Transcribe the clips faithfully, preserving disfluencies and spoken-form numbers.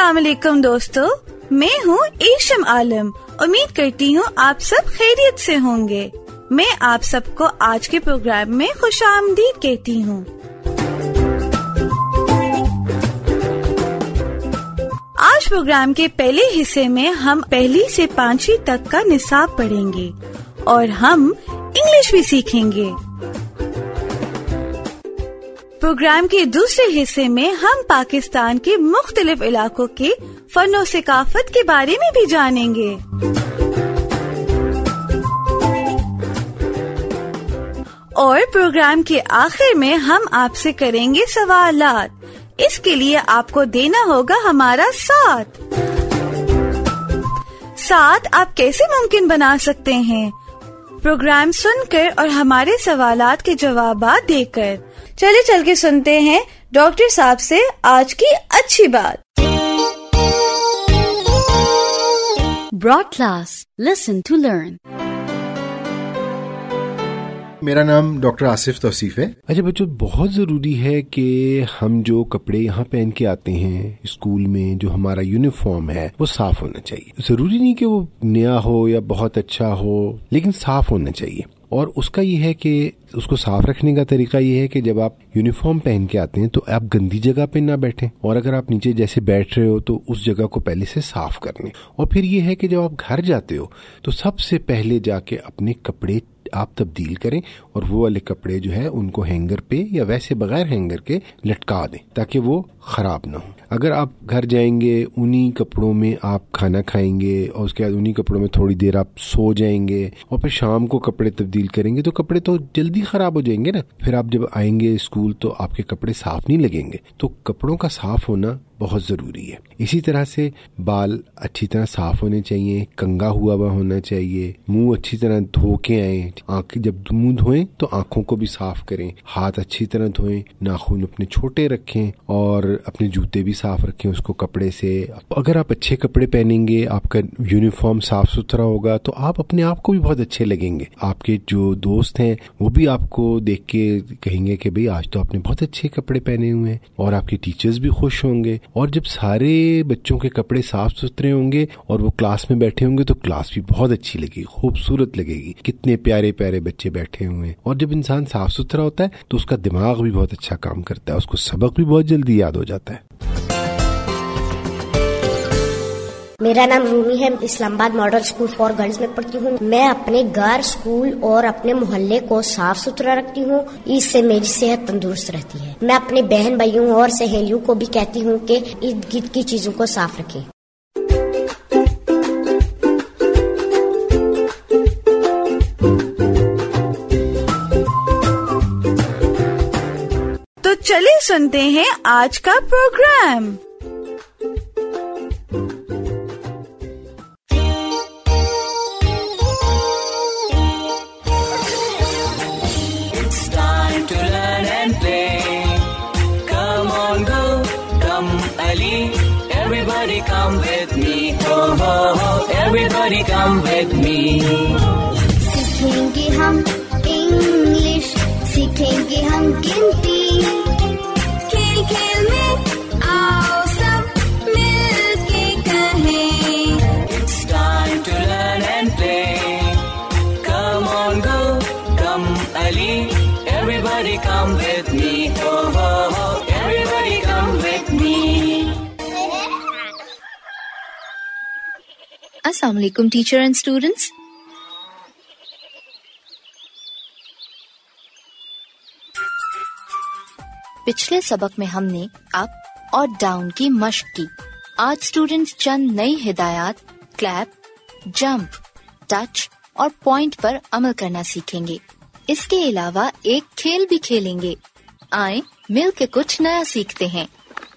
अस्सलाम वालेकुम दोस्तों, मैं हूँ ईशम आलम। उम्मीद करती हूँ आप सब खैरियत से होंगे। मैं आप सबको आज के प्रोग्राम में खुशामदीद कहती हूँ। आज प्रोग्राम के पहले हिस्से में हम पहली से पांचवी तक का निसाब पढ़ेंगे और हम इंग्लिश भी सीखेंगे। प्रोग्राम के दूसरे हिस्से में हम पाकिस्तान के मुख्तलिफ इलाकों के फनो सिकाफत के बारे में भी जानेंगे। और प्रोग्राम के आखिर में हम आपसे करेंगे सवालात। इसके लिए आपको देना होगा हमारा साथ। साथ आप कैसे मुमकिन बना सकते हैं? प्रोग्राम सुनकर और हमारे सवालात के जवाबात देकर। चले चल के सुनते हैं डॉक्टर साहब से आज की अच्छी बात। Broad class, listen to learn. मेरा नाम डॉक्टर आसिफ तौसीफ है। अच्छा बच्चों, बहुत ज़रूरी है कि हम जो कपड़े यहाँ पहन के आते हैं स्कूल में, जो हमारा यूनिफॉर्म है वो साफ होना चाहिए। ज़रूरी नहीं कि वो नया हो या बहुत अच्छा हो, लेकिन साफ होना चाहिए। और उसका ये है कि उसको साफ रखने का तरीका ये है कि जब आप यूनिफॉर्म पहन के आते हैं तो आप गंदी जगह पे ना बैठें, और अगर आप नीचे जैसे बैठ रहे हो तो उस जगह को पहले से साफ कर लें। और फिर ये है कि जब आप घर जाते हो तो सबसे पहले जाके अपने कपड़े आप तब्दील करें और वो वाले कपड़े जो है उनको हैंगर पे या वैसे बगैर हैंगर के लटका दें ताकि वो खराब ना हो। अगर आप घर जाएंगे उन्हीं कपड़ों में आप खाना खाएंगे और उसके बाद उन्हीं कपड़ों में थोड़ी देर आप सो जाएंगे और फिर शाम को कपड़े तब्दील करेंगे तो कपड़े तो जल्दी खराब हो जाएंगे ना। फिर आप जब आएंगे स्कूल तो आपके कपड़े साफ नहीं लगेंगे। तो कपड़ों का साफ होना बहुत जरूरी है। इसी तरह से बाल अच्छी तरह साफ होने चाहिए, कंघा हुआ हुआ होना चाहिए, मुंह अच्छी तरह धो के आए। आंखें जब मुंह धोएं तो आंखों को भी साफ करें, हाथ अच्छी तरह धोएं, नाखून अपने छोटे रखें और अपने जूते भी साफ रखें उसको कपड़े से। अगर आप अच्छे कपड़े पहनेंगे, आपका यूनिफॉर्म साफ सुथरा होगा तो आप अपने आप को भी बहुत अच्छे लगेंगे। आपके जो दोस्त हैं वो भी आपको देख के कहेंगे कि भाई आज तो आपने बहुत अच्छे कपड़े पहने हुए हैं, और आपके टीचर्स भी खुश होंगे। और जब सारे बच्चों के कपड़े साफ सुथरे होंगे और वो क्लास में बैठे होंगे तो क्लास भी बहुत अच्छी लगेगी, खूबसूरत लगेगी। कितने प्यारे प्यारे बच्चे बैठे हुए हैं। और जब इंसान साफ सुथरा होता है तो उसका दिमाग भी बहुत अच्छा काम करता है, उसको सबक भी बहुत जल्दी याद हो जाता है। मेरा नाम रूमी है। Islamabad model school for girls में पढ़ती हूँ। मैं अपने घर, स्कूल और अपने मोहल्ले को साफ सुथरा रखती हूँ। इससे मेरी सेहत तंदुरुस्त रहती है। मैं अपने बहन भाइयों और सहेलियों को भी कहती हूँ कि इर्द गिर्द की चीजों को साफ रखें। तो चलिए सुनते हैं आज का programme. Everybody come with me, ho ho ho, everybody come with me. सीखेंगे हम इंग्लिश, सीखेंगे हम गिनती, खेल खेल में आओ सब मिलके कहें। It's time to learn and play. Come on go, come Ali, everybody come with me, ho ho ho, everybody come with me. Assalamu alaikum teacher and students. पिछले सबक में हमने अप और डाउन की मश्क की। आज स्टूडेंट्स चंद नई हिदायत क्लैप, जंप, टच और पॉइंट पर अमल करना सीखेंगे। इसके अलावा एक खेल भी खेलेंगे। आए मिल के कुछ नया सीखते हैं।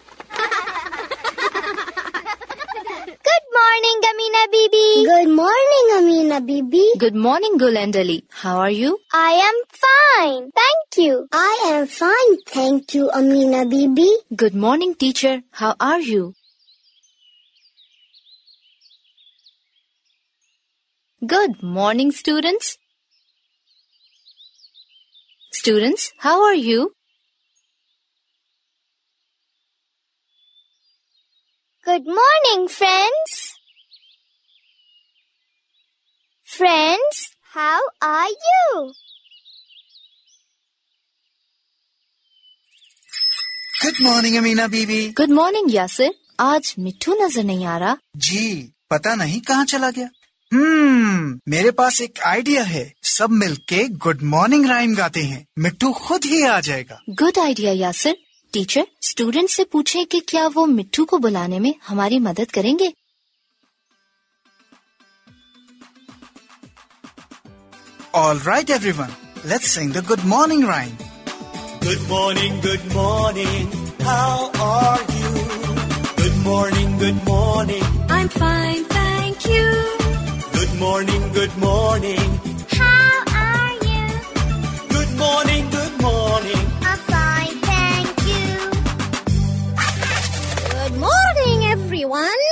Good morning, Amina Bibi. Good morning, Amina Bibi. Good morning, Gulendali. How are you? I am fine, thank you. I am fine, thank you, Amina Bibi. Good morning, teacher. How are you? Good morning, students. Students, how are you? Good morning, friends. Friends, how are you? Good morning, Amina Bibi. Good morning Yasir. आज मिट्ठू नजर नहीं आ रहा. जी पता नहीं कहाँ चला गया. हम्म मेरे पास एक आइडिया है. सब मिलके गुड मॉर्निंग राइम गाते हैं. मिट्ठू खुद ही आ जाएगा. Good idea Yasir. Teacher, student से पूछें कि क्या वो मिट्ठू को बुलाने में हमारी मदद करेंगे. All right, everyone. Let's sing the good morning rhyme. Good morning, good morning. How are you? Good morning, good morning. I'm fine, thank you. Good morning, good morning. How are you? Good morning, good morning. I'm fine, thank you. Good morning, everyone.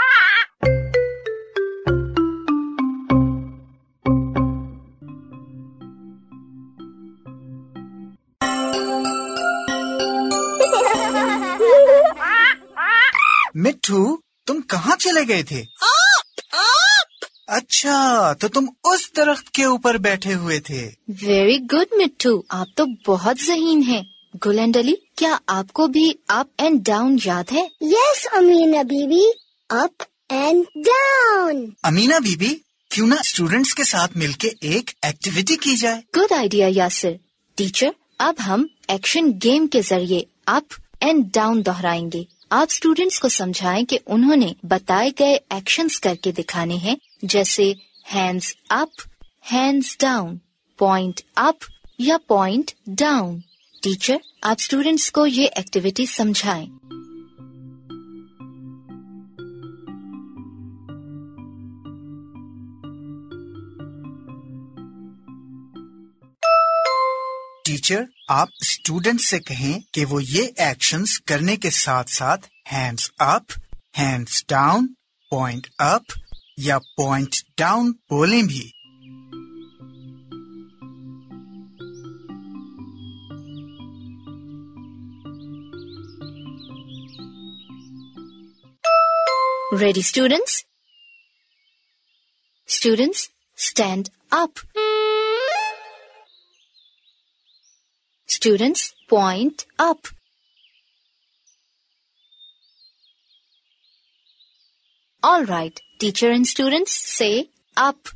मिट्ठू तुम कहाँ चले गए थे? अच्छा तो तुम उस दरख्त के ऊपर बैठे हुए थे. वेरी गुड मिट्ठू, आप तो बहुत ज़हीन हैं. गुल एंड अली, क्या आपको भी अप एंड डाउन याद है? Yes, Amina Bibi. Up and down. Amina बीबी क्यों ना स्टूडेंट्स के साथ मिलके एक एक्टिविटी की जाए. Good idea Yasir. टीचर, अब हम एक्शन गेम के जरिए अप एंड डाउन दोहराएंगे. आप स्टूडेंट्स को समझाएं कि उन्होंने बताए गए एक्शंस करके दिखाने हैं, जैसे hands up, hands down, point up या पॉइंट डाउन. टीचर, आप स्टूडेंट्स को ये एक्टिविटी समझाएं. टीचर, आप स्टूडेंट से कहें कि वो ये एक्शंस करने के साथ साथ hands up, hands down, point up या पॉइंट डाउन बोलें भी. Ready, students? Students, stand up. Students, point up. All right, teacher and students say up.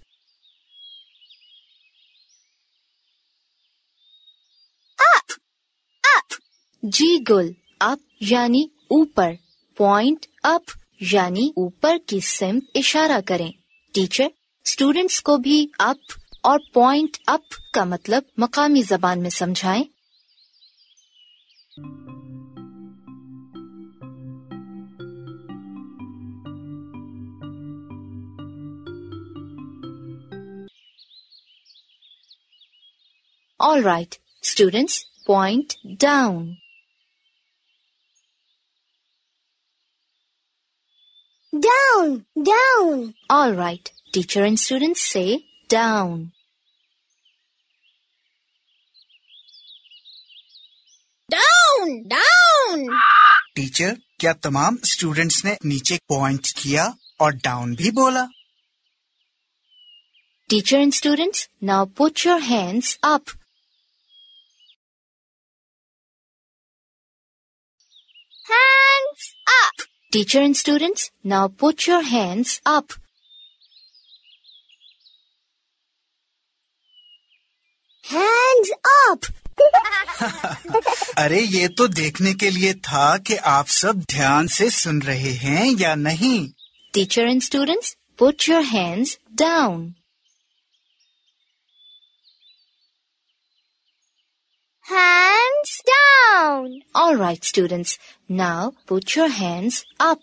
Up. Up. जी गुल, up यानी ऊपर, point up यानी ऊपर की सिम्त इशारा करें. टीचर, स्टूडेंट्स को भी up और point up का मतलब मकामी जबान में समझाएं. All right, students, point down. Down. Down. All right, teacher and students say down. Down. Down. Teacher, क्या तमाम स्टूडेंट्स ने नीचे पॉइंट किया और डाउन भी बोला? Teacher and students, now put your hands up. Hands up. Teacher and students, now put your hands up. Hands up. अरे ये तो देखने के लिए था कि आप सब ध्यान से सुन रहे हैं या नहीं. Teacher and students, put your hands down. Hands down. All right, students, now put your hands up.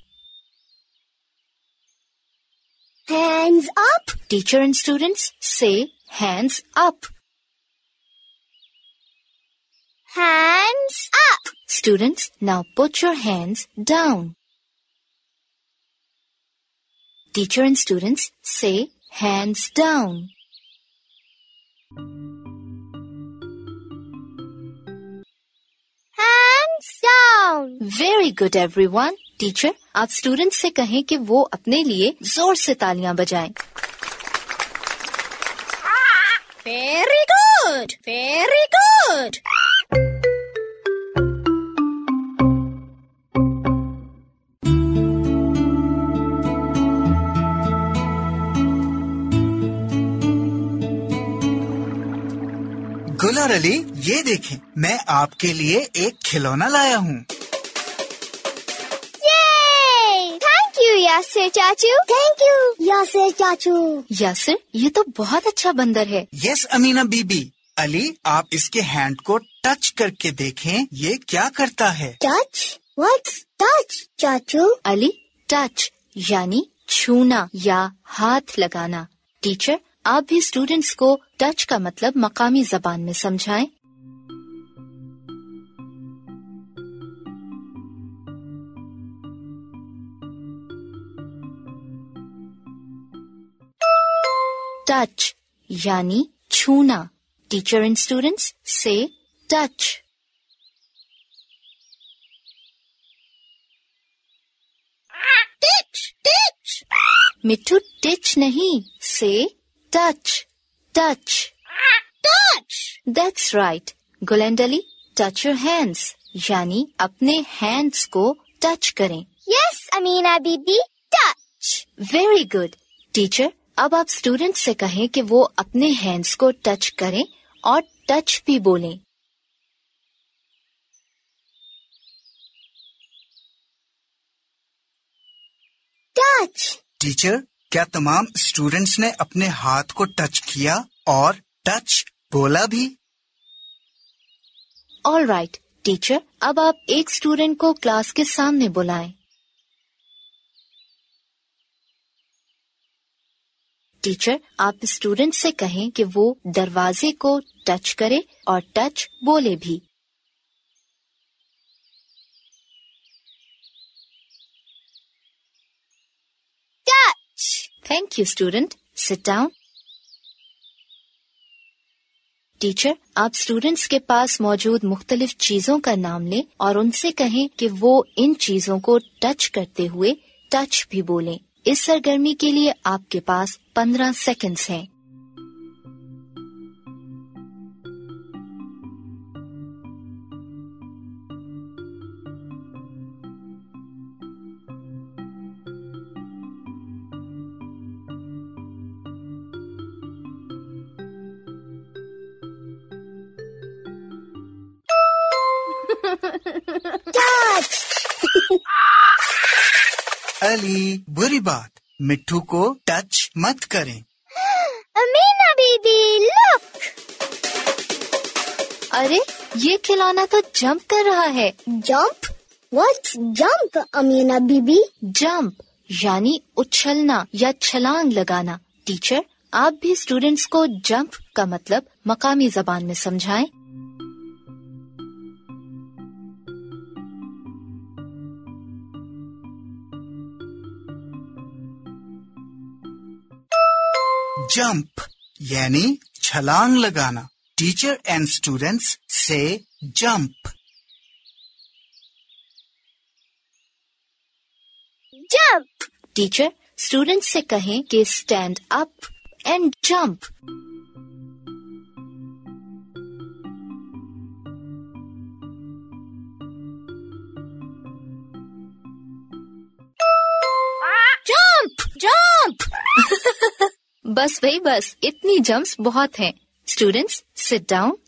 Hands up. Teacher and students say hands up. Hands up. Students, now put your hands down. Teacher and students say hands down. Hands down. Very good, everyone. Teacher, आप students से कहें कि वो अपने लिए जोर से तालियां बजाएं। Very good, very good. गुलार अली, ये देखें, मैं आपके लिए एक खिलौना लाया हूँ। थैंक यू यासिर चाचू। थैंक यू यासिर चाचू। यासिर, ये तो बहुत अच्छा बंदर है। यस अमीना बीबी। अली, आप इसके हैंड को टच करके देखें, ये क्या करता है। टच? व्हाट्स टच चाचू? अली, टच यानी छूना या हाथ लगाना। टीचर, आप भी स्टूडेंट्स को टच का मतलब मकामी जबान में समझाएं। टच यानी छूना। टीचर एंड स्टूडेंट्स से टच। टिच टिच। मिट्टू, टिच नहीं, से touch touch touch. That's right. गुलेंडली, टच योर हैंड्स यानी अपने हैंड्स को टच करें। Yes Amina Bibi, touch. Very good. Teacher, अब आप स्टूडेंट्स से कहें कि वो अपने हैंड्स को टच करें और टच भी बोलें। टच। टीचर, क्या तमाम स्टूडेंट्स ने अपने हाथ को टच किया और टच बोला भी? ऑल राइट टीचर, अब आप एक स्टूडेंट को क्लास के सामने बुलाएं। टीचर, आप स्टूडेंट से कहें कि वो दरवाजे को टच करे और टच बोले भी। Touch. Thank you student, sit down. Teacher, आप स्टूडेंट्स के पास मौजूद मुख्तलिफ चीजों का नाम लें और उनसे कहें कि वो इन चीजों को टच करते हुए टच भी बोलें। इस सरगर्मी के लिए आपके पास पंद्रह सेकंड्स हैं। अली, बुरी बात, मिट्टू को टच मत करें। अमीना बीबी, लुक। अरे, ये खिलौना तो जंप कर रहा है। Jump? What's jump Amina Bibi? Jump यानी उछलना या छलांग लगाना। टीचर, आप भी स्टूडेंट्स को जंप का मतलब मकामी जबान में समझाएं। जंप यानी छलांग लगाना। टीचर एंड स्टूडेंट्स से जंप। जंप। टीचर, स्टूडेंट्स से कहें कि stand up and jump. Jump jump. बस भाई बस, इतनी जंप्स बहुत हैं। Students, sit down.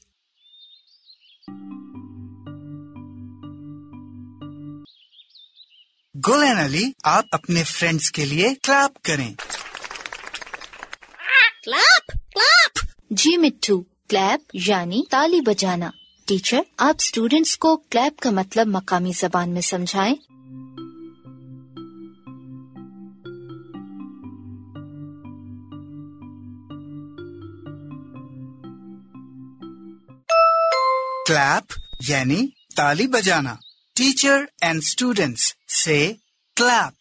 गुलेन अली, आप अपने फ्रेंड्स के लिए क्लैप करें। Clap clap. जी मिट्टू, क्लैप यानी ताली बजाना। टीचर, आप स्टूडेंट्स को क्लैप का मतलब मकामी जबान में समझाएं। क्लैप यानी ताली बजाना। टीचर एंड स्टूडेंट्स से क्लैप।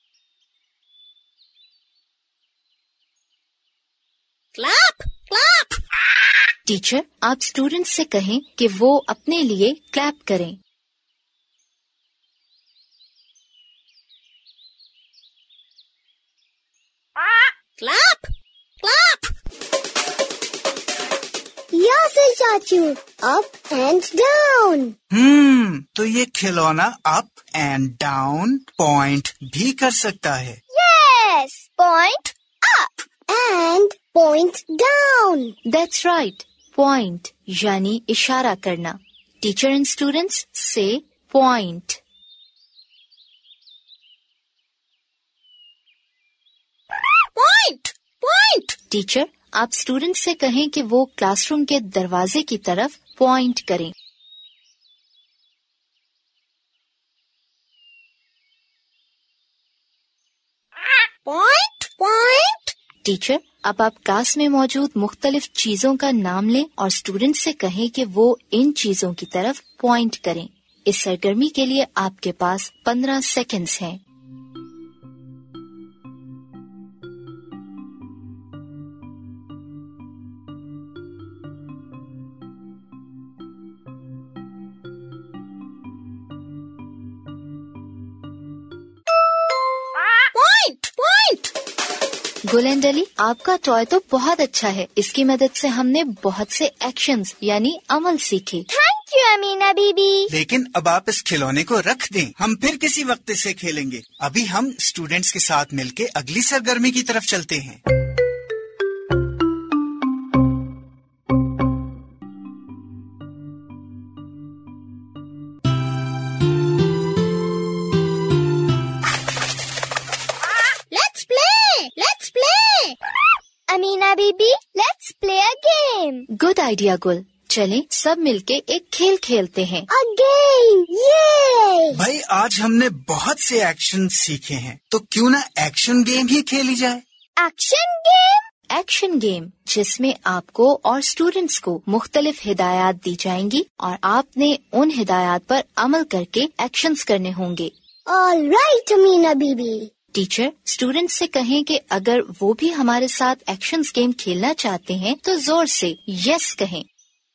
Clap clap. टीचर, आप स्टूडेंट्स से कहें कि वो अपने लिए क्लैप करें। Clap, clap. Yasir Chachu, up and down. हम्म तो ये खिलौना अप एंड डाउन पॉइंट भी कर सकता है. Yes, point up and point down. That's right. Point यानी इशारा करना. Teacher and students say point. Point, point. Teacher आप स्टूडेंट से कहें कि वो क्लासरूम के दरवाजे की तरफ पॉइंट करें. Point, point. टीचर अब आप क्लास में मौजूद मुख्तलिफ चीजों का नाम लें और स्टूडेंट से कहें कि वो इन चीजों की तरफ पॉइंट करें. इस सरगर्मी के लिए आपके पास पंद्रह सेकंड्स हैं. Point, point. गुलेंडली आपका टॉय तो बहुत अच्छा है. इसकी मदद से हमने बहुत से एक्शंस यानी अमल सीखे. Thank you, Amina Bibi. लेकिन अब आप इस खिलौने को रख दें. हम फिर किसी वक्त इसे खेलेंगे. अभी हम स्टूडेंट्स के साथ मिलके अगली सरगर्मी की तरफ चलते हैं. Let's play, let's play. Amina Bibi, let's play a game. Good idea Gul. चलें सब मिलके एक खेल खेलते हैं. A game, yay! भाई आज हमने बहुत से एक्शन सीखे हैं तो क्यों ना एक्शन गेम ही खेली जाए. Action game. एक्शन गेम जिसमें आपको और स्टूडेंट्स को मुख्तलिफ हिदायत दी जाएंगी और आपने उन हिदायत पर अमल करके एक्शंस करने होंगे. All right, Amina Bibi. Teacher students से कहें कि अगर वो भी हमारे साथ एक्शंस गेम खेलना चाहते हैं तो जोर से यस कहें.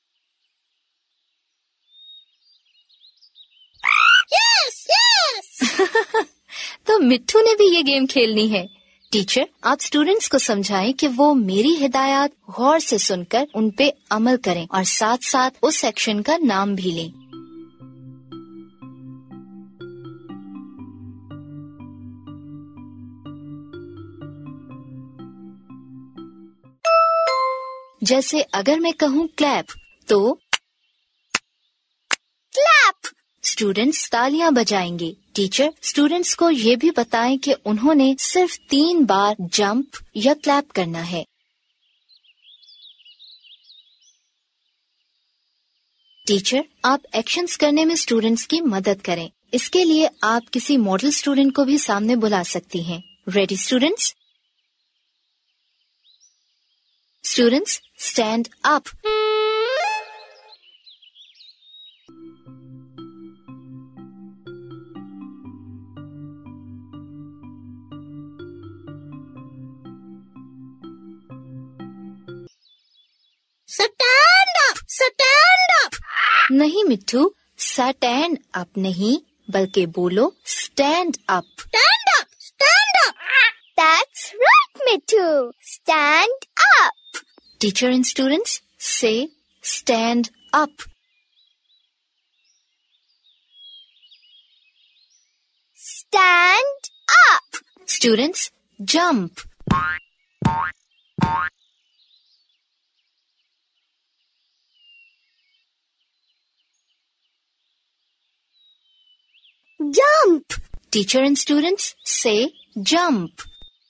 Yes, yes. तो मिट्ठू ने भी ये गेम खेलनी है. टीचर आप स्टूडेंट्स को समझाएं कि वो मेरी हिदायत गौर से सुनकर उन पे अमल करें और साथ साथ उस एक्शन का नाम भी लें. जैसे अगर मैं कहूँ क्लैप तो Clap. स्टूडेंट्स तालियां बजाएंगे. टीचर स्टूडेंट्स को ये भी बताएं कि उन्होंने सिर्फ तीन बार जंप या क्लैप करना है. टीचर आप एक्शंस करने में स्टूडेंट्स की मदद करें. इसके लिए आप किसी मॉडल स्टूडेंट को भी सामने बुला सकती हैं. Ready students? Students stand up. Stand up, stand up. नहीं मिट्ठू, स्टैंड अप नहीं बल्कि बोलो stand up. Stand up, stand up. That's right, Mittu. Stand up. Teacher and students से stand up. Stand up. Students jump. Jump. Teacher and students से jump.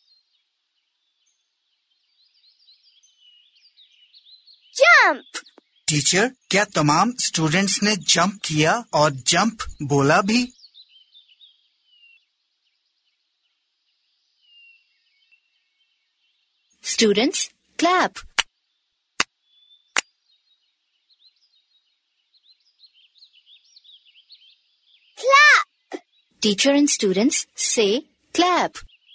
Jump. Teacher क्या तमाम students ने jump किया और जंप बोला भी? Students clap. Clap. Teacher and students से clap.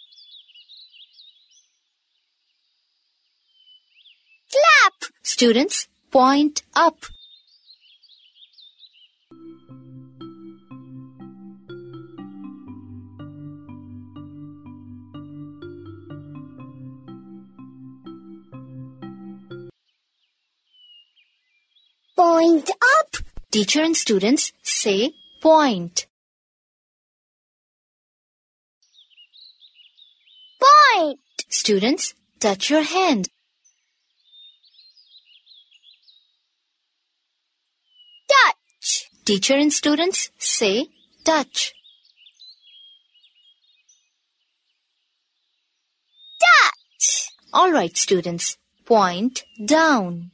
Clap. Students point up. Point up. Teacher and students say point. Point. Students, touch your hand. Touch. Teacher and students say touch. Touch. All right, students, point down.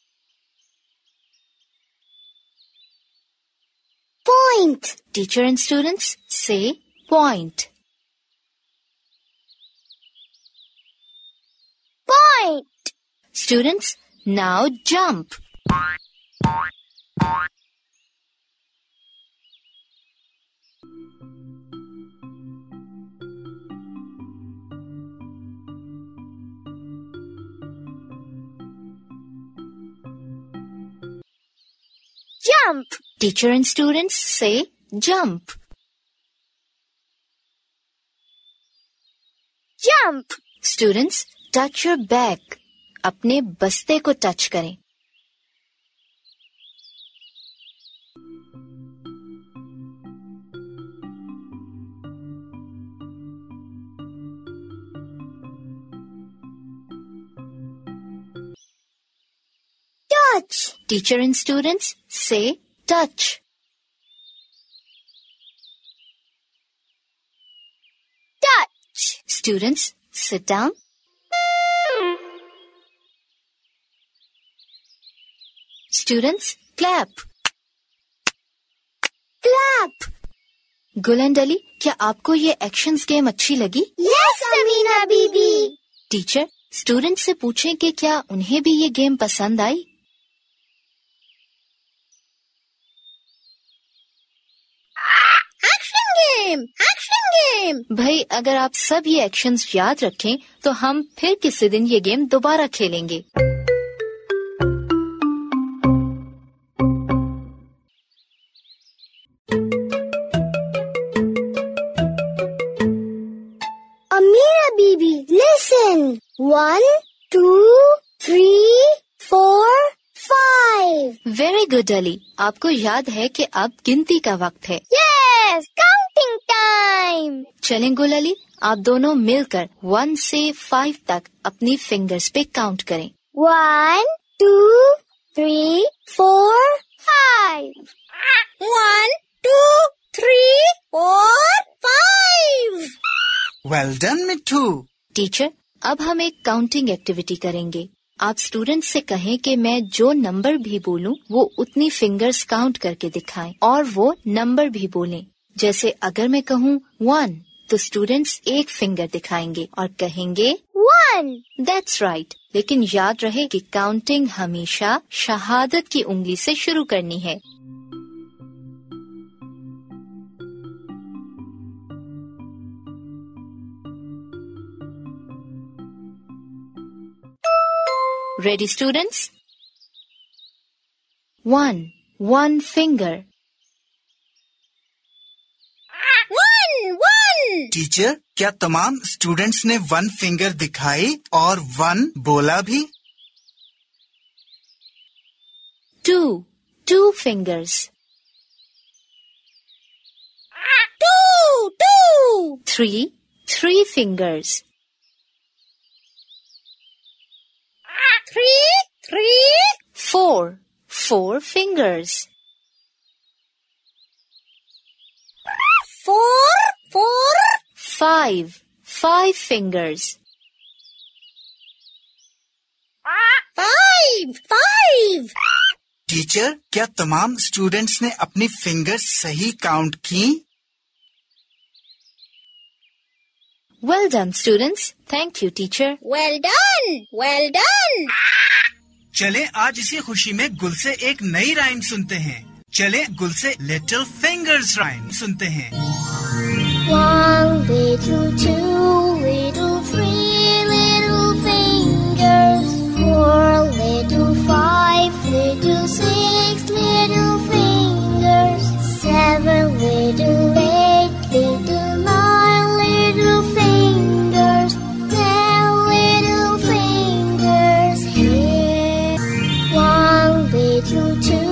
Point. Teacher and students say point. Point. Students, now jump. Jump. Teacher and students say jump. Jump. Students, touch your bag. अपने बस्ते को touch करें. Touch. Teacher and students say touch. Touch. Students, sit down. Students, clap. Clap. Gul and Ali, क्या आपको ये actions game अच्छी लगी? Yes, Amina Bibi. Teacher, student से पूछें कि क्या उन्हें भी ये गेम पसंद आई? Action game. Action game. भाई, अगर आप सब ये एक्शंस याद रखें तो हम फिर किसी दिन ये गेम दोबारा खेलेंगे. Amira Bibi, listen. One, two, three, four, five. Very good Ali, आपको याद है कि अब गिनती का वक्त है. Yes, counting time. चलें गुल अली, आप दोनों मिलकर वन से फाइव तक अपनी फिंगर्स पे काउंट करें. One, two, three, four, five. One, two, three, four, five. Well done, Mittu. Teacher, अब हम एक काउंटिंग एक्टिविटी करेंगे. आप स्टूडेंट से कहें कि मैं जो नंबर भी बोलूं वो उतनी फिंगर्स काउंट करके दिखाएं और वो नंबर भी बोलें. जैसे अगर मैं कहूँ वन तो स्टूडेंट्स एक फिंगर दिखाएंगे और कहेंगे One. That's right. लेकिन याद रहे कि काउंटिंग हमेशा शहादत की उंगली से शुरू करनी है. Ready, students? One, one finger. One, one. Teacher, क्या तमाम स्टूडेंट्स ने वन फिंगर दिखाई और वन बोला भी? Two, two fingers. Two, two. Three, three fingers. Three, three. Four, four fingers. Four, four. Five, five fingers. Five, five. Teacher, क्या तमाम students ने अपनी फिंगर्स सही काउंट की? Well done, students. Thank you, teacher. Well done, well done. चले आज इसी खुशी में गुल से एक नई राइम सुनते हैं. चले गुल से लिटिल फिंगर्स राइम सुनते हैं. One little, two little, three little fingers. Four little, five little, six little fingers. Seven little, eight little, nine little fingers. Ten little fingers here. One little, two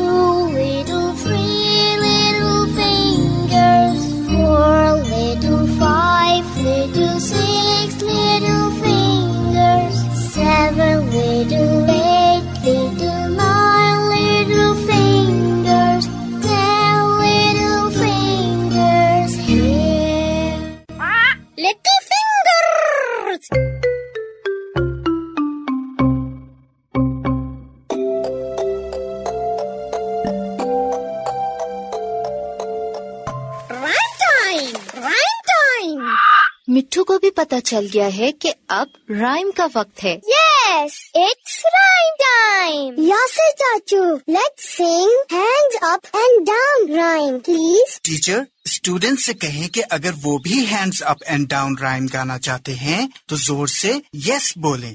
पता चल गया है कि अब rhyme का वक्त है। Yes, it's rhyme time. Yasir चाचू, let's sing hands up and down rhyme, please. Teacher, student से कहें कि अगर वो भी hands up and down rhyme गाना चाहते हैं तो जोर से यस बोलें।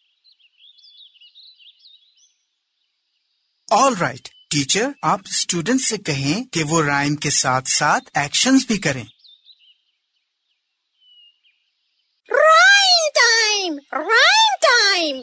ऑल राइट टीचर, आप स्टूडेंट से कहें कि वो राइम के साथ साथ एक्शंस भी करें। Rhyme time, rhyme time.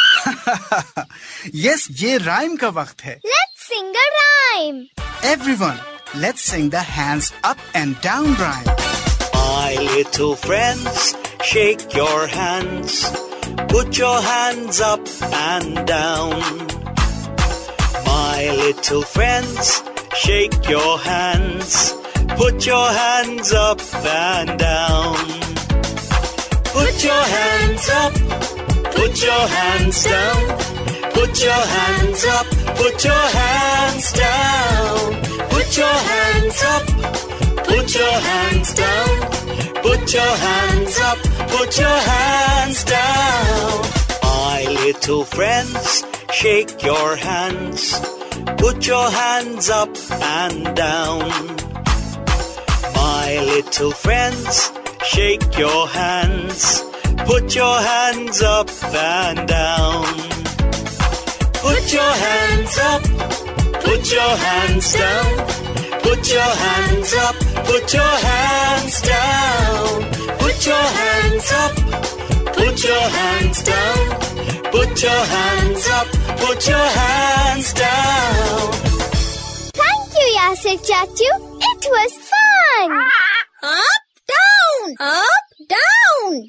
Yes, ये राइम का वक्त है। Let's sing a rhyme. Everyone, let's sing the hands up and down rhyme. My little friends, shake your hands. Put your hands up and down. My little friends, shake your hands. Put your hands up and down. Put your hands up, put your hands down. Put your hands up, put your hands down. Put your hands up, put your hands down. Put your hands up, put your hands down. My little friends, shake your hands. Put your hands up and down. My little friends, shake your hands. Put your hands up and down. Put your hands up, put your hands down. Put your hands up, put your hands down. Put your hands up, put your hands down. Put your hands up, put your hands down. Thank you, Yasir Chachu. It was fun. Up, down, up, down.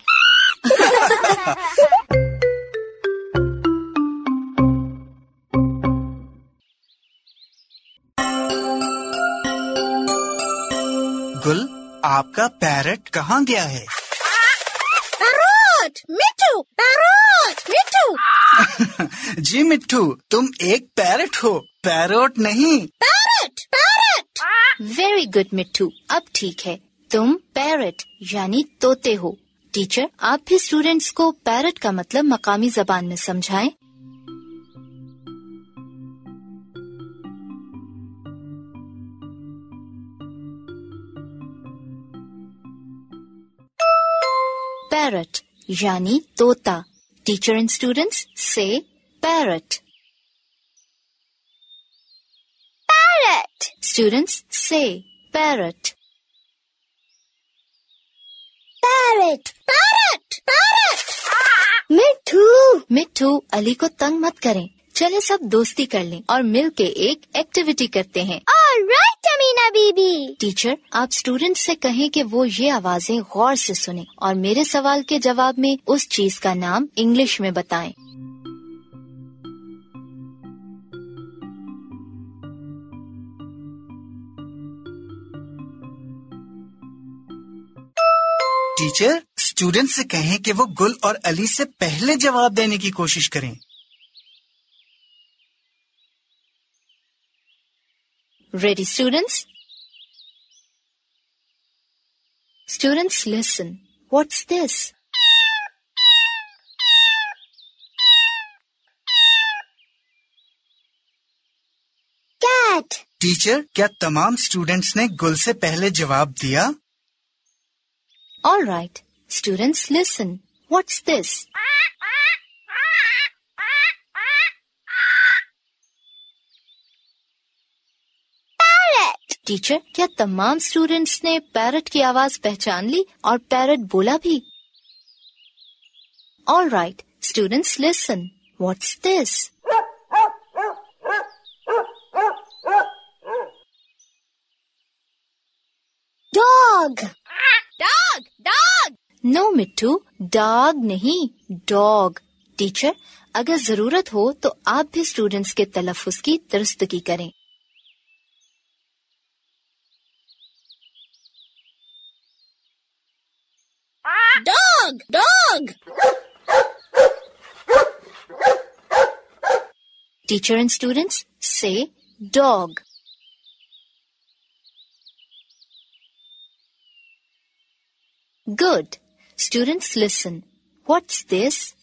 गुल, आपका parrot कहाँ गया है? Parrot, मिट्ठू, parrot, मिट्ठू. जी मिट्ठू, तुम एक parrot हो, parrot नहीं। Parrot, parrot. Very good मिट्ठू, अब ठीक है। तुम पैरट यानी तोते हो। टीचर, आप भी स्टूडेंट्स को पैरट का मतलब मकामी जबान में समझाएं। पैरट यानी तोता। टीचर एंड स्टूडेंट्स से पैरट। Parrot. स्टूडेंट्स से पैरट। Parrot. Parrot, parrot. मिट्ठू. मिट्ठू, अली को तंग मत करें। चले सब दोस्ती कर लें और मिल के एक एक्टिविटी करते हैं। All right, Amina Bibi. Teacher, आप स्टूडेंट्स से कहें कि वो ये आवाजें गौर से सुनें और मेरे सवाल के जवाब में उस चीज का नाम इंग्लिश में बताएं। टीचर, स्टूडेंट से कहें कि वो गुल और अली से पहले जवाब देने की कोशिश करें। Ready, students? Students, listen. What's this? Cat. Teacher, क्या तमाम स्टूडेंट्स ने गुल से पहले जवाब दिया? All right. Students, listen. What's this? Parrot. Teacher, क्या तमाम स्टूडेंट्स ने पैरट की आवाज पहचान ली और पैरट बोला भी? All right. Students, listen. What's this? Dog. Dog, dog. No Mittu, dog नहीं, डॉग। टीचर, अगर जरूरत हो तो आप भी स्टूडेंट्स के तलफ्फुज की दुरुस्तगी करें। Dog, dog. Teacher and students say dog. Good. Students, listen. What's this?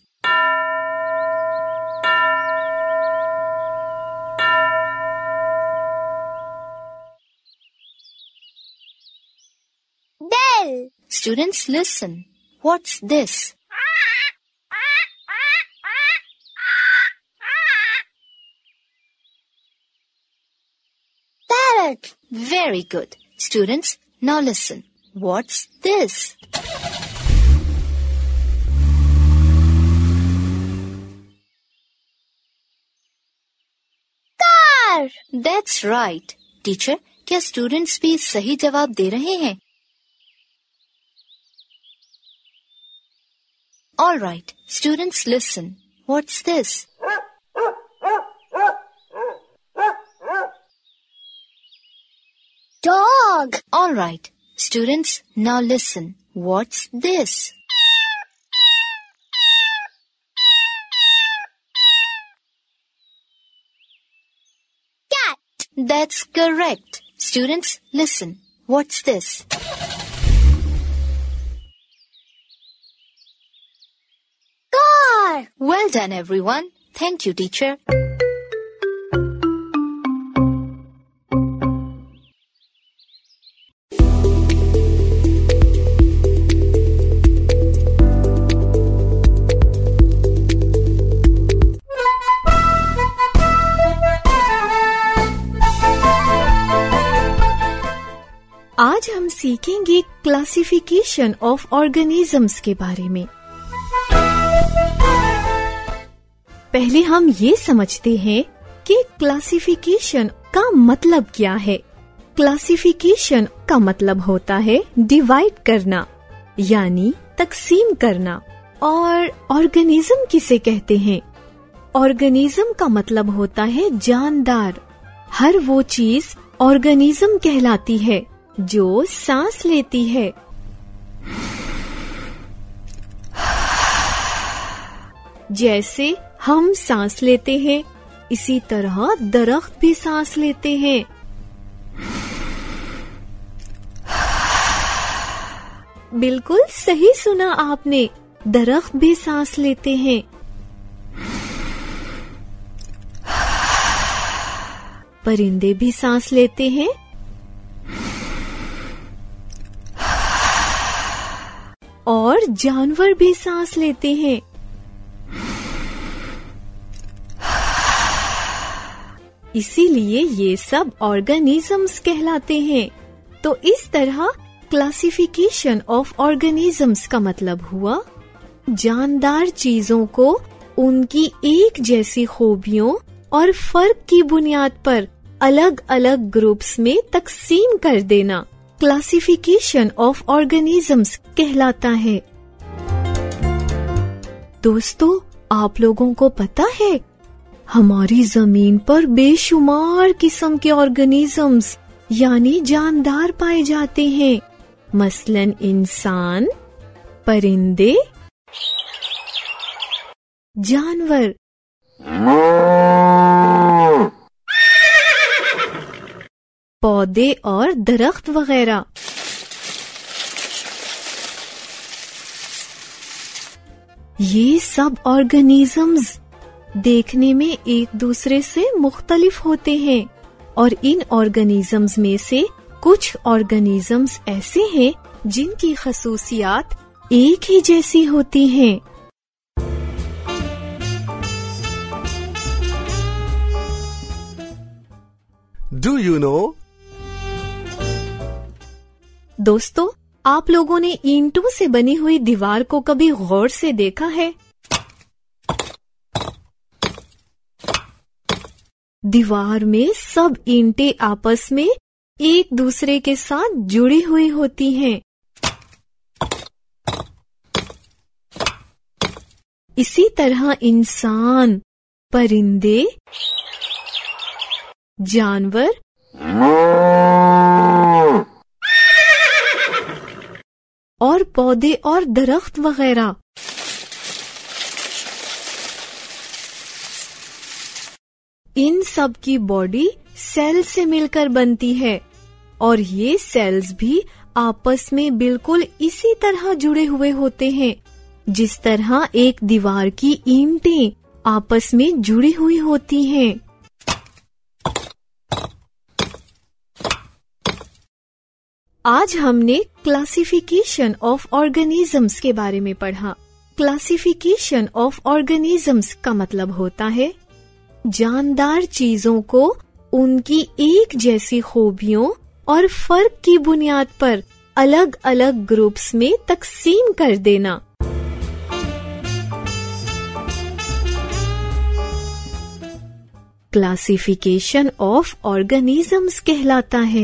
Bell. Students, listen. What's this? Parrot. Very good. Students, now listen. What's this? Car. That's right. Teacher, क्या students भी सही जवाब दे रहे हैं? All right. Students, listen. What's this? Dog. All right. Students, now listen. What's this? Cat. That's correct. Students, listen. What's this? Car. Well done, everyone. Thank you, teacher. आज हम सीखेंगे classification of organisms के बारे में। पहले हम ये समझते हैं कि क्लासिफिकेशन का मतलब क्या है। क्लासिफिकेशन का मतलब होता है डिवाइड करना, यानी तकसीम करना। और ऑर्गेनिज्म किसे कहते हैं? ऑर्गेनिज्म का मतलब होता है जानदार। हर वो चीज ऑर्गेनिज्म कहलाती है जो सांस लेती है। जैसे हम सांस लेते हैं, इसी तरह दरख्त भी सांस लेते हैं। बिल्कुल सही सुना आपने, दरख्त भी सांस लेते हैं। परिंदे भी सांस लेते हैं। और जानवर भी सांस लेते हैं। इसीलिए ये सब ऑर्गेनिजम्स कहलाते हैं। तो इस तरह क्लासिफिकेशन ऑफ ऑर्गेनिजम्स का मतलब हुआ जानदार चीजों को उनकी एक जैसी खूबियों और फर्क की बुनियाद पर अलग अलग ग्रुप्स में तकसीम कर देना क्लासिफिकेशन ऑफ ऑर्गेनिजम्स कहलाता है। दोस्तों, आप लोगों को पता है हमारी जमीन पर बेशुमार किस्म के ऑर्गेनिजम्स यानी जानदार पाए जाते हैं। मसलन इंसान, परिंदे, जानवर, पौधे और दरख्त वगैरह। ये सब ऑर्गेनिजम्स देखने में एक दूसरे से मुख्तलिफ होते हैं और इन ऑर्गेनिजम्स में से कुछ ऑर्गेनिजम्स ऐसे हैं जिनकी खसूसियात एक ही जैसी होती हैं। Do you know? दोस्तों, आप लोगों ने ईंटों से बनी हुई दीवार को कभी गौर से देखा है? दीवार में सब ईंटें आपस में एक दूसरे के साथ जुड़ी हुई होती हैं। इसी तरह इंसान, परिंदे, जानवर और पौधे और दरख्त वगैरह इन सब की बॉडी सेल से मिलकर बनती है और ये सेल्स भी आपस में बिल्कुल इसी तरह जुड़े हुए होते हैं जिस तरह एक दीवार की ईंटें आपस में जुड़ी हुई होती हैं। आज हमने क्लासिफिकेशन ऑफ ऑर्गेनिजम्स के बारे में पढ़ा। क्लासिफिकेशन ऑफ ऑर्गेनिजम्स का मतलब होता है जानदार चीजों को उनकी एक जैसी खूबियों और फर्क की बुनियाद पर अलग अलग ग्रुप्स में तकसीम कर देना। क्लासिफिकेशन ऑफ ऑर्गेनिजम्स कहलाता है।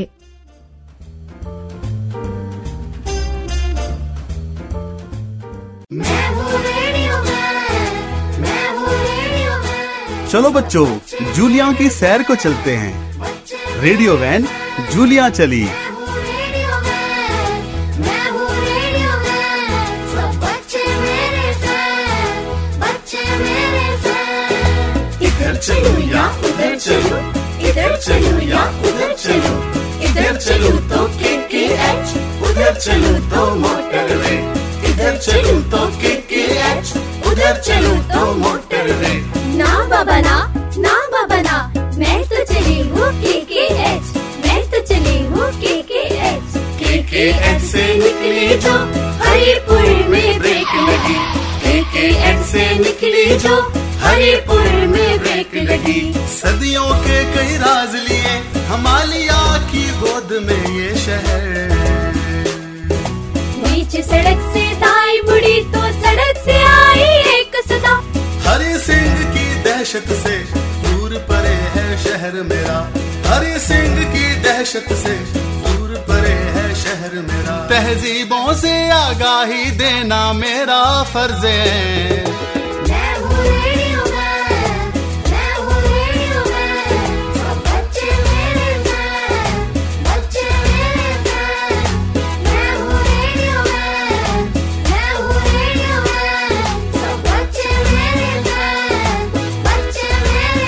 मैं हूँ रेडियो मैन, मैं हूँ रेडियो मैन। चलो बच्चों, जूलिया की सैर को चलते हैं। रेडियो वैन जूलिया चली। रेडियो मैन, मैं हूँ रेडियो मैन। सब बच्चे मेरे फैन, बच्चे मेरे फैन। इधर चलो या उधर चलो, इधर चलो या उधर चलो, इधर चलो तो के के एच, उधर चलो तो मोटर वे, इधर चलो तो के के एच, उधर चलो तो मोटर वे। ना बाबा ना, ना बाबा ना, मैं तो चली हूँ के के एच, मैं तो चली हूँ के के एच। के के एच से निकली जो हरिपुर में ब्रेक लगी, के के एच से निकली जो हरिपुर में ब्रेक लगी। सदियों के कई राज लिए हिमालया की गोद में ये शहर। बीच सड़क से दाई मुड़ी तो सड़क से आई एक सदा। हरि सिंह की दहशत से दूर परे है शहर मेरा, हरि सिंह की दहशत से दूर परे है शहर मेरा। तहजीबों से आगाही देना मेरा फर्ज है। मैं हूँ रेडियो मैन, मैं हूँ रेडियो मैन। सब बच्चे मेरे फैन, बच्चे मेरे फैन। मैं हूँ रेडियो मैन, मैं हूँ रेडियो मैन। सब बच्चे मेरे फैन, बच्चे मेरे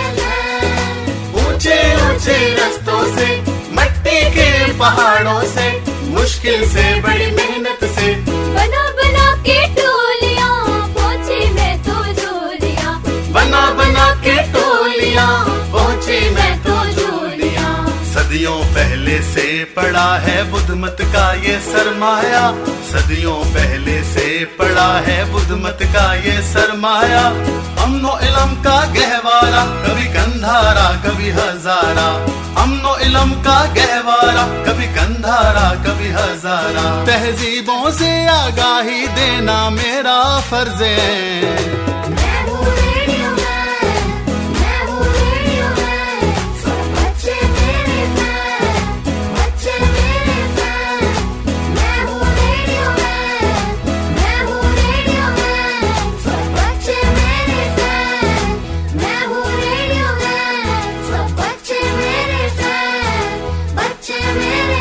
फैन। ऊंचे ऊंचे रस्तों से, मट्टी के पहाड़ों से, मुश्किल से बड़ी मेहनत से बना बना के टोलियां पहुंची मैं तो जोलियां, बना बना के टोलियां पहुंची मैं तो जोलियां। सदियों पहले से पड़ा है बुद्ध मत का ये सरमाया, सदियों पहले से पड़ा है बुद्ध मत का ये सरमाया। अमनो इलम का गहवारा, कभी कंधारा कभी हजारा, अमनो इलम का गहवारा, कभी कंधारा कभी हजारा। तहजीबों से आगाही देना मेरा फर्ज है। मैं हूँ रेडियो मैन, मैं हूँ रेडियो मैन। सब बच्चे मेरे फैन, बच्चे मेरे फैन। मैं हूँ रेडियो मैन, मैं हूँ रेडियो मैन। सब बच्चे मेरे फैन, मैं हूँ रेडियो मैन। सब बच्चे मेरे फैन, बच्चे मेरे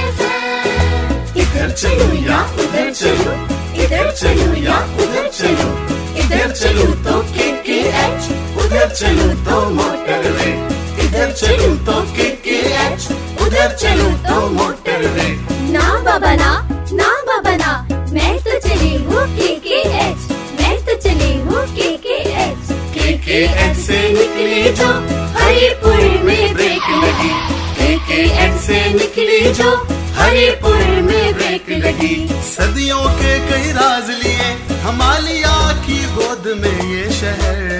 फैन। इधर चलो या उधर चलो, इधर चलो या उधर चलो, इधर चलो तो के के एच, उधर चलो तो मोटर वे, इधर चलो तो के के एच, उधर चलो तो मोटर वे। ना बाबा ना, ना बाबा ना, मैं तो चली हूँ के के एच, मैं तो चली हूँ के के एच। के के एच से निकली जो हरिपुर में ब्रेक लगी, के के एच से निकली जो हरिपुर में ब्रेक लगी। सदियों के कई राज लिए हिमालया की गोद में ये शहर।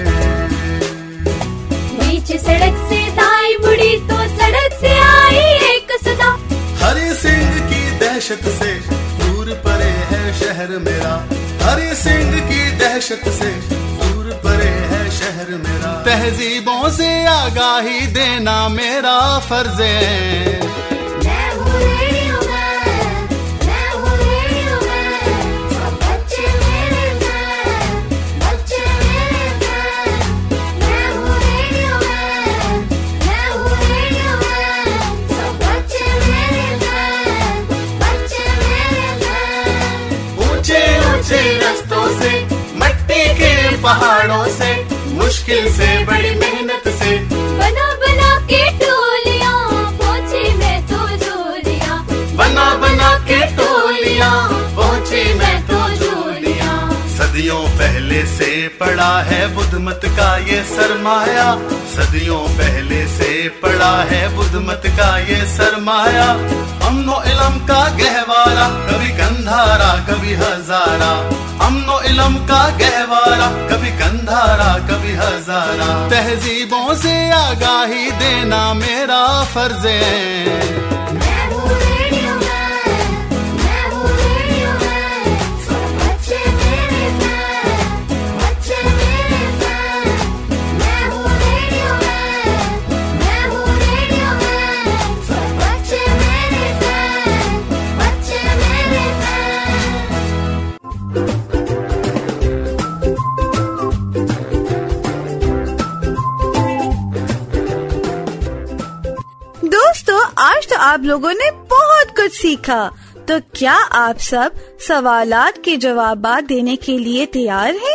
बीच सड़क से दाई मुड़ी तो सड़क से आई एक सदा। हरि सिंह की दहशत से दूर परे है शहर मेरा, हरि सिंह की दहशत से दूर परे है शहर मेरा। तहजीबों से आगाही देना मेरा फर्ज है। मैं हूँ रेडियो मैन, मैं हूँ रेडियो मैन। सब बच्चे मेरे फैन, बच्चे मेरे फैन। मैं हूँ रेडियो मैन, मैं हूँ रेडियो मैन। सब बच्चे मेरे फैन, बच्चे मेरे फैन। ऊंचे ऊंचे रस्तों से, मट्टी के पहाड़ों से, मुश्किल से बड़ी मेहनत से बना बना के टोलियां पहुंची मैं तो जोलियां, बना बना के टोलियां पड़ा है बुद्धमत का ये सरमाया, सदियों पहले से पड़ा है बुद्धमत का ये सरमाया। अमनो इलम का गहवारा, कभी कंधारा कभी हजारा, अमनो इलम का गहवारा, कभी कंधारा कभी हजारा। तहजीबों से आगाही देना मेरा फर्ज है। आज तो आप लोगों ने बहुत कुछ सीखा, तो क्या आप सब सवालात के जवाब देने के लिए तैयार हैं?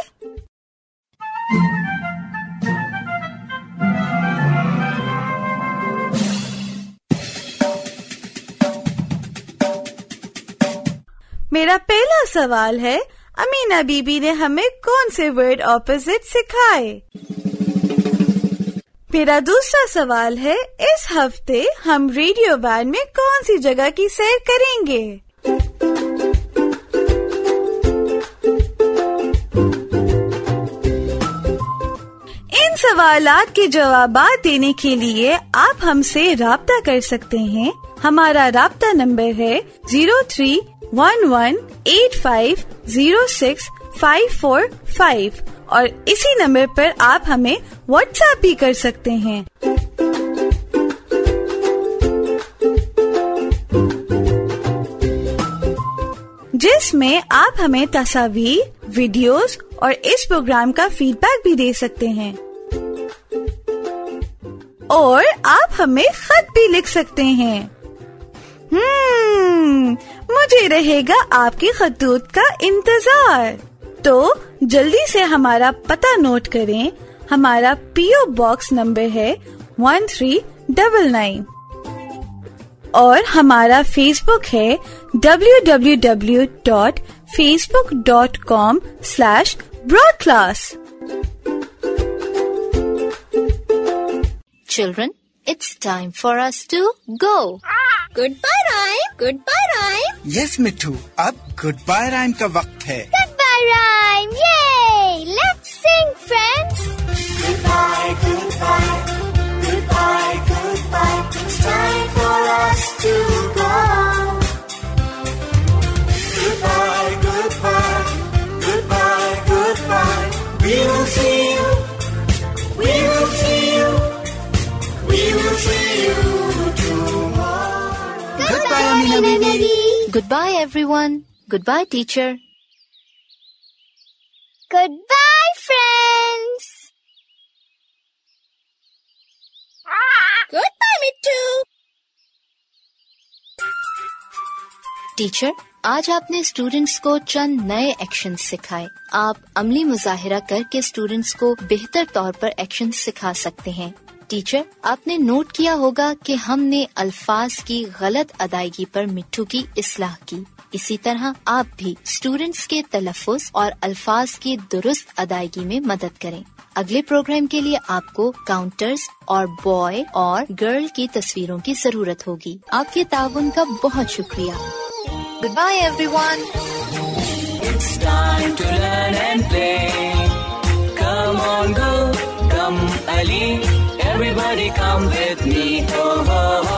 मेरा पहला सवाल है, अमीना बीबी ने हमें कौन से वर्ड ऑपोजिट सिखाए? मेरा दूसरा सवाल है, इस हफ्ते हम रेडियो वैन में कौन सी जगह की सैर करेंगे? इन सवालात के जवाब देने के लिए आप हमसे राब्ता कर सकते हैं। हमारा राब्ता नंबर है zero three one one eight five zero six five four five और इसी नंबर पर आप हमें व्हाट्सएप भी कर सकते हैं। जिसमें आप हमें तस्वीर, वीडियोस और इस प्रोग्राम का फीडबैक भी दे सकते हैं और आप हमें खत भी लिख सकते हैं। हम्म, मुझे रहेगा आपके खतूत का इंतजार। तो जल्दी से हमारा पता नोट करें। हमारा पीओ बॉक्स नंबर है वन थ्री डबल नाइन और हमारा फेसबुक है W W W dot Facebook dot com slash broad class. Children, it's time for us to go. Goodbye rhyme, goodbye rhyme. Yes Mittu, अब गुड बाय राइम का वक्त है। Goodbye rhyme, yay! Let's sing, friends. Goodbye, goodbye, goodbye, goodbye. It's time for us to go. Goodbye, goodbye, goodbye, goodbye. We will see you. We will see you. We will see you tomorrow. Goodbye, Amina baby. Goodbye, everyone. Goodbye, teacher. Goodbye, friends. Goodbye, Mittu. Teacher, आज आपने students को चंद नए action सिखाए। आप अमली मुजाहिरा करके students को बेहतर तौर पर एक्शन सिखा सकते हैं। टीचर, आपने नोट किया होगा कि हमने अल्फाज की गलत अदायगी पर मिट्ठू की इस्लाह की। इसी तरह आप भी स्टूडेंट्स के तलफ़ुज़ और अल्फाज की दुरुस्त अदायगी में मदद करें। अगले प्रोग्राम के लिए आपको काउंटर्स और बॉय और गर्ल की तस्वीरों की जरूरत होगी। आपके ताउन का बहुत शुक्रिया। Goodbye, everyone. It's time to learn and play. Come on, go, come Ali. Everybody come with me. Ho, ho, ho.